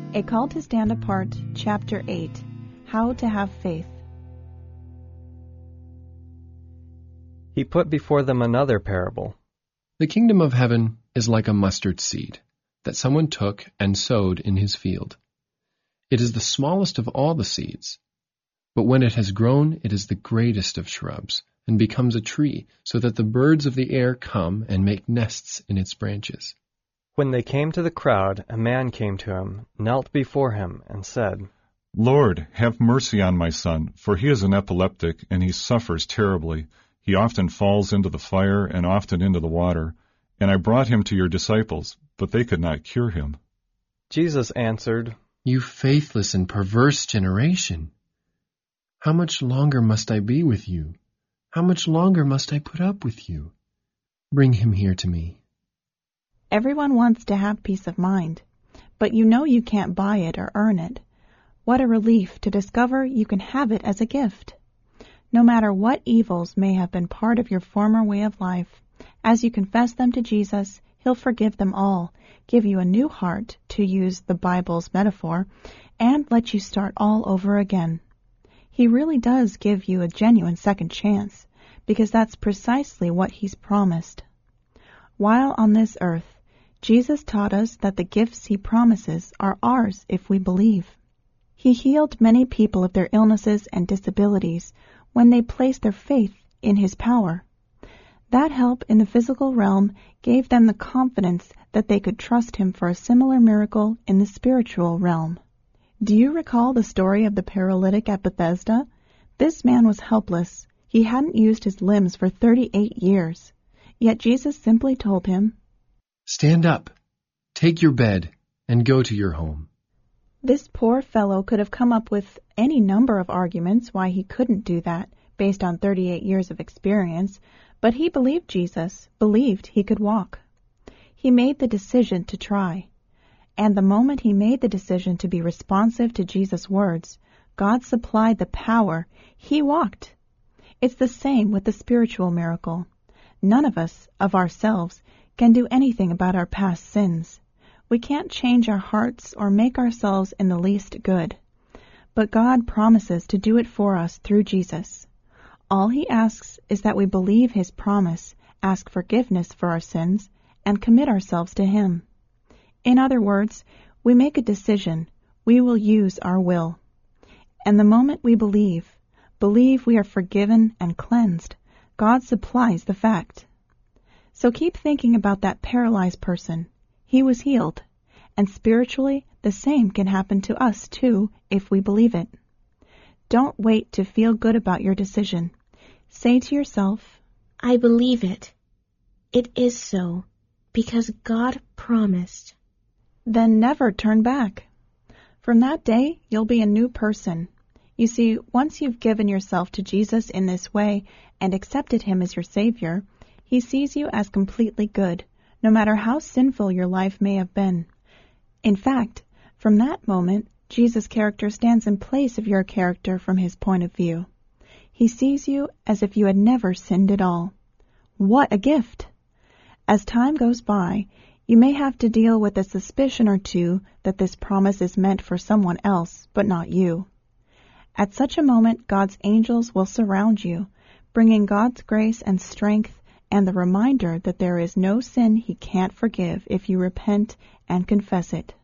A Call to Stand Apart, Chapter 8, How to Have Faith. He put before them another parable. The kingdom of heaven is like a mustard seed that someone took and sowed in his field. It is the smallest of all the seeds, but when it has grown, it is the greatest of shrubs and becomes a tree, so that the birds of the air come and make nests in its branches. When they came to the crowd, a man came to him, knelt before him, and said, "Lord, have mercy on my son, for he is an epileptic, and he suffers terribly. He often falls into the fire and often into the water. And I brought him to your disciples, but they could not cure him." Jesus answered, "You faithless and perverse generation! How much longer must I be with you? How much longer must I put up with you? Bring him here to me." Everyone wants to have peace of mind, but you know you can't buy it or earn it. What a relief to discover you can have it as a gift. No matter what evils may have been part of your former way of life, as you confess them to Jesus, He'll forgive them all, give you a new heart, to use the Bible's metaphor, and let you start all over again. He really does give you a genuine second chance, because that's precisely what He's promised. While on this earth, Jesus taught us that the gifts He promises are ours if we believe. He healed many people of their illnesses and disabilities when they placed their faith in His power. That help in the physical realm gave them the confidence that they could trust Him for a similar miracle in the spiritual realm. Do you recall the story of the paralytic at Bethesda? This man was helpless. He hadn't used his limbs for 38 years. Yet Jesus simply told him, "Stand up, take your bed, and go to your home." This poor fellow could have come up with any number of arguments why he couldn't do that, based on 38 years of experience, but he believed Jesus, believed he could walk. He made the decision to try. And the moment he made the decision to be responsive to Jesus' words, God supplied the power. He walked. It's the same with the spiritual miracle. None of us, of ourselves, can do anything about our past sins. We can't change our hearts or make ourselves in the least good. But God promises to do it for us through Jesus. All He asks is that we believe His promise, ask forgiveness for our sins, and commit ourselves to Him. In other words, we make a decision. We will use our will. And the moment we believe we are forgiven and cleansed, God supplies the fact. So keep thinking about that paralyzed person. He was healed. And spiritually, the same can happen to us too if we believe it. Don't wait to feel good about your decision. Say to yourself, "I believe it. It is so, because God promised." Then never turn back. From that day, you'll be a new person. You see, once you've given yourself to Jesus in this way and accepted Him as your Savior, He sees you as completely good, no matter how sinful your life may have been. In fact, from that moment, Jesus' character stands in place of your character from His point of view. He sees you as if you had never sinned at all. What a gift! As time goes by, you may have to deal with a suspicion or two that this promise is meant for someone else, but not you. At such a moment, God's angels will surround you, bringing God's grace and strength and the reminder that there is no sin He can't forgive if you repent and confess it.